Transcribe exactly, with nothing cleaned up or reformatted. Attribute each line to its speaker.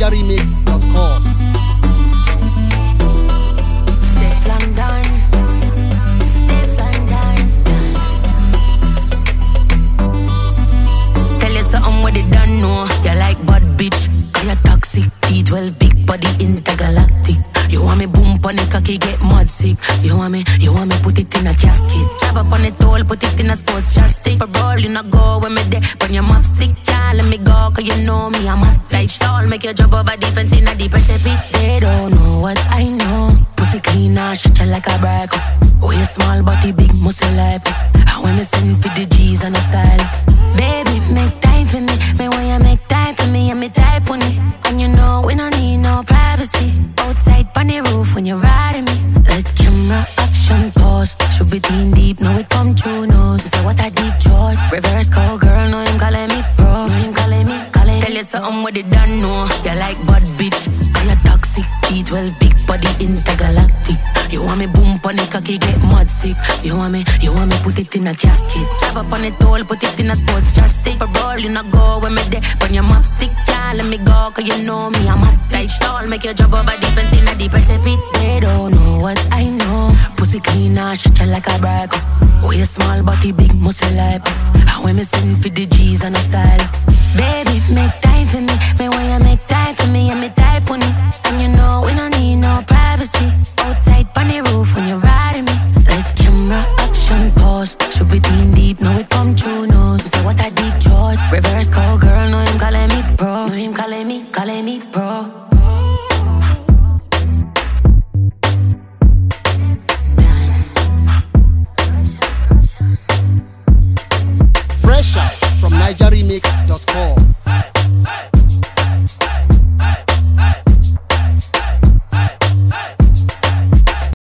Speaker 1: niger remix dot com.
Speaker 2: Steph London, Steph London. Tell you something what they don't know. You like bad bitch, cause you toxic. T twelve big body intergalactic. You want me boom pon the cocky get mud sick. You want me, you want me put it in a casket. Drive up on the toll, put it in a sports chassis. For roll, you not go when me there. Pon your map stick, child, let me go. Cause you know me, I'm hot like stall. Make you jump over defense in a deep recipe. They don't know what I know. Pussy clean, I shut you like a braco. Oh, you small body, big muscle like. When me send for the G's and a style. Baby, make time for me. Me want you make time for me. And me type on it. And you know we don't need no privacy. Outside on the roof when you're riding me. Let camera action pause. Should be teen deep, know it come true nose. Say what I deep George. Reverse call girl, know him calling me pro. Know him calling me, calling me. Tell you something what they don't know. You like bad bitch, cause you toxic. T twelve big body intergalactic. You want me boom pon the cocky get mud sick. You want me, you want me put it in a casket. Drive up on the toll, put it in a sports chassis. For roll, you not go when me there. Pon your map stick, child, let me go. Cause you know me, I'm hot like stall. Make you jump over defense in a deep recipe. They don't know what I know. Pussy clean, I shut you like a braco. Oh, you small body, big muscle like. When me send for the G's and a style. Baby, make time for me. Me want you make time for me. And me type on it. And you know we don't need no privacy. Outside on the roof when you're riding me. Let camera action pause. Should be teen deep, know it come true nose. Say what I deep George. Reverse call girl, know him calling me pro. Know him calling me, calling me pro.
Speaker 1: Fresh out from niger remix dot com.